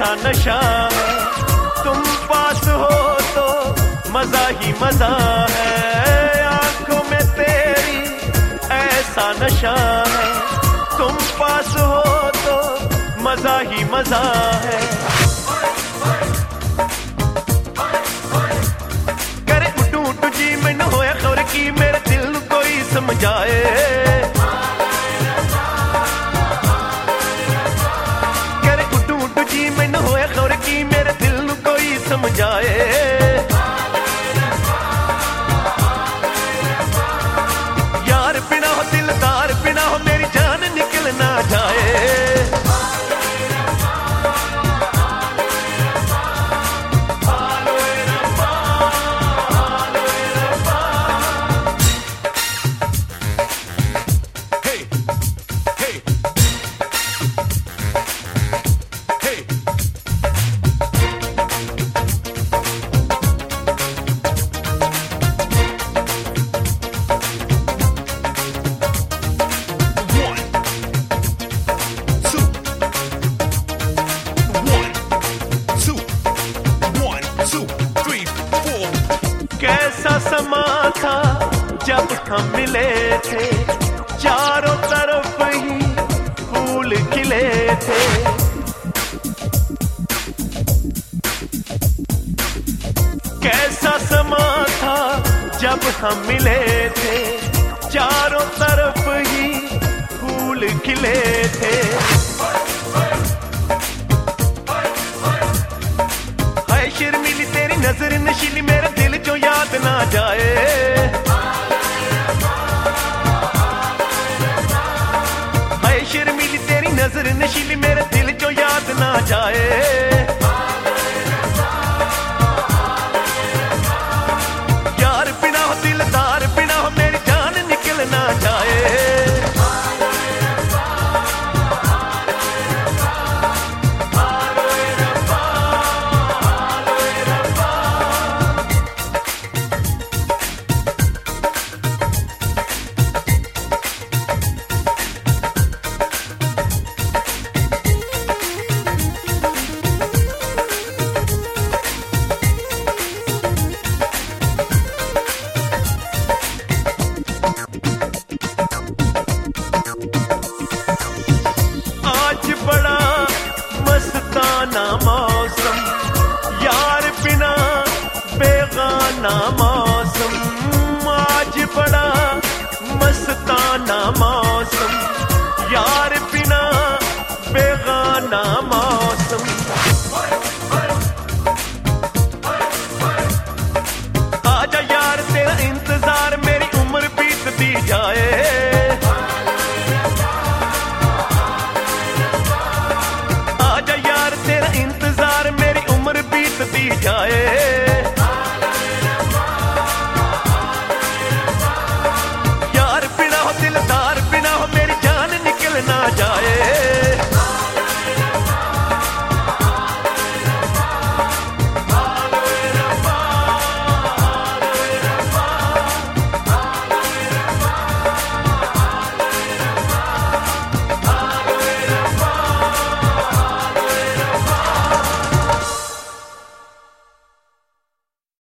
ऐसा नशा है, तुम पास हो तो मजा ही मजा है। आंखों में तेरी ऐसा नशा है, तुम पास हो तो मजा ही मजा है। करे उठू उठू जी मैनू होया खबर की मेरे दिल नू कोई समझाए। करे उठू उठू जी मैनू होया खबर की मेरे दिल नू कोई समझाए। यार बिना हो दिलदार बिना हो मेरी जान निकल ना जाए। कैसा समा था जब हम मिले थे, चारों तरफ ही फूल खिले थे। कैसा समा था जब हम मिले थे, चारों तरफ ही फूल खिले थे। हाय शर्मीली तेरी नजर नशीली मेरे दिल जो याद ना जाए। हाय शर्मीली तेरी नजर नशीली मेरे दिल जो याद ना जाए। यार बिना हो दिलदार बिना हो मेरी जान निकल ना जाए। बड़ा मस्ताना मौसम यार बिना बेगाना मौसम। आज बड़ा मस्ताना मौसम यार